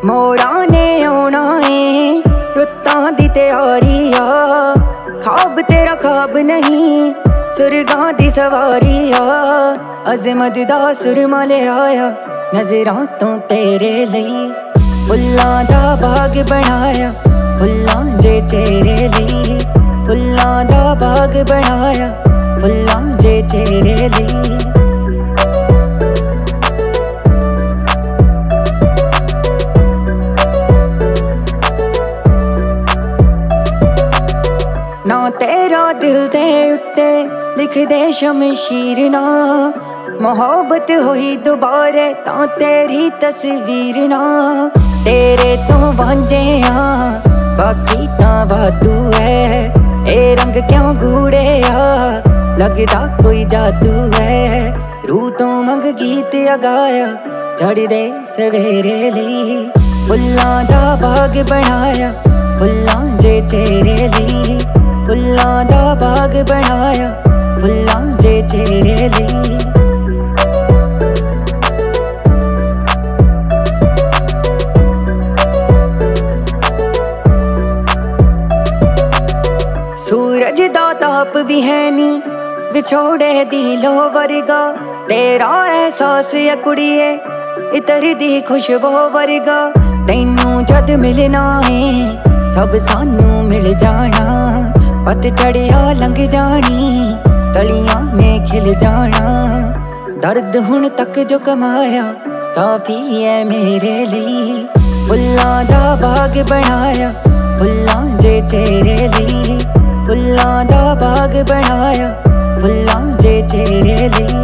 मोरा ने आना है रुत्तां दी तैयारी आ, ख्वाब तेरा ख्वाब नहीं सुरगां दी सवारी आ। अज़मत दा सुरमा ले आया नज़रां तो तेरे लई, फुल्लां दा बाग बनाया फुल्लां जे चेहरे लई, फुल्लां दा बाग बनाया फुल्लां जे चेहरे लई। ना तेरा दिल दे उत्ते लिख दे शमशीर ना, मोहब्बत हुई दोबारे तां तेरी तस्वीर ना। तेरे तो वांझे आ बाकी तां वादू है, ए रंग क्यों गूड़े आ लगदा कोई जादू है। रूह तो मंग गीत गाया चढ़ दे सवेरे लई, फुल्लां दा बाग बनाया फुल्लां जे चेहरे लई, फुल्लां दा बाग बनाया फुल्लां जे चेहरे लई। सूरज दा ताप भी है नी विछोड़े दी लो वर्गा, तेरा एहसास है कुड़िए इतर दी खुशबू वर्गा। तैनू जद मिलना है सब सानू मिल जाना, पतझड़िया लंघ जानी कलियां ने खिल जाना। दर्द हुण तक जो कमाया काफी है मेरे लिए, फुल्लां दा बाग बनाया फुल्लां जे चेहरे लई, फुल्लां दा बाग बनाया फुल्लां जे चेहरे लई।